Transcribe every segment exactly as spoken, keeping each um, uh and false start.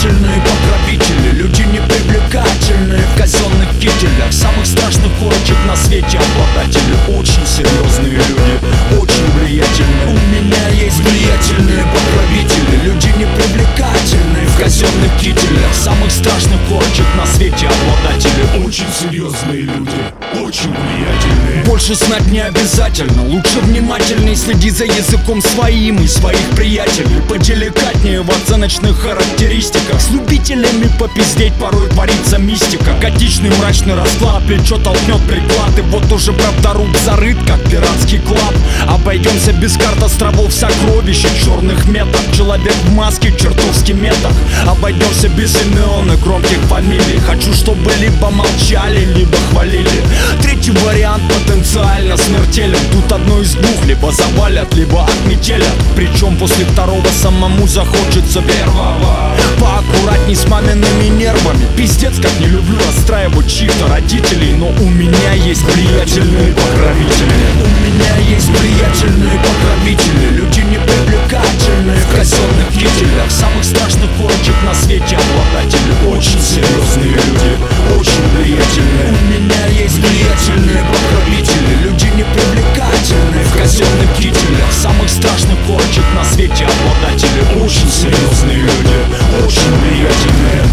влиятельные покровители, люди непривлекательные в казенных кителях, самых страшных корочек на свете обладатели. Очень серьезные люди, очень влиятельные. У меня есть влиятельные покровители, люди непривлекательные в казенных кителях, самых страшных корочек на свете обладатели. Очень серьезные люди, очень влиятельные. Больше знать не обязательно, лучше внимательней следи за языком своим и своих приятелей. Поделикатнее в оценочных характеристиках, с любителями попиздеть порой творится мистика. Готичный мрачный расклад, плечо толкнет приклад, и вот уже правдоруб зарыт, как пиратский клад. Обойдемся без карт островов сокровищ и черных меток, человек в маске, чертовски меток. Обойдемся без имен и громких фамилий, хочу, чтобы либо молчали, либо хвалили. Третий вариант потенциально смертелен, тут одно из двух, либо завалят, либо отметелят. Причем после второго самому захочется первого. Поаккуратней с мамиными нервами, пиздец как не люблю расстраивать чьих-то родителей, но у меня есть влиятельные покровители. У меня есть влиятельные покровители, люди непривлекательные в казенных кителях, самых страшных корочек на свете обладатели. Очень серьезные люди, очень влиятельные. У меня есть влиятельные покровители, люди непривлекательные в казенных кителях, самых страшных корочек на свете обладатели. Очень серьезные люди, очень влиятельные.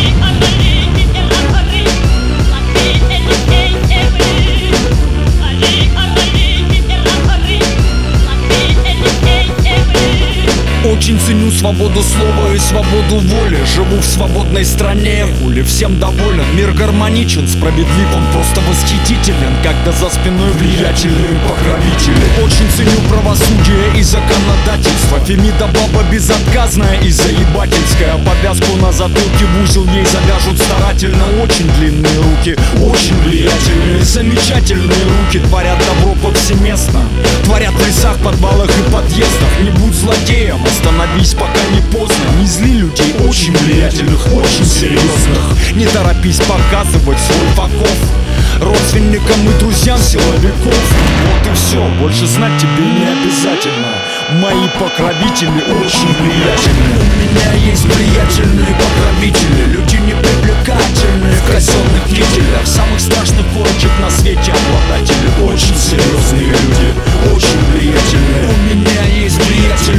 Очень ценю свободу слова и свободу воли. Живу в свободной стране, хули всем доволен. Мир гармоничен, справедлив, он просто восхитителен, когда за спиной влиятельные покровители. Очень ценю правосудие и законодательство. Фемида баба безотказная и заебательская. Повязку на затылке в узел ей завяжут старательно. Очень длинные руки, очень влиятельные. Замечательные руки творят добро повсеместно, творят в лесах, подвалах и подъездах. Не будь злодеем, остановись, пока не поздно. Не зли людей очень влиятельных, очень серьезных. Не торопись показывать свой факов родственникам и друзьям силовиков. Вот и все, больше знать тебе не обязательно. Мои покровители очень влиятельные. У меня есть влиятельные покровители, люди непривлекательные в казенных кителях, самых страшных корочек на свете обладатели. Очень серьезные люди, очень влиятельные. У меня есть влиятельные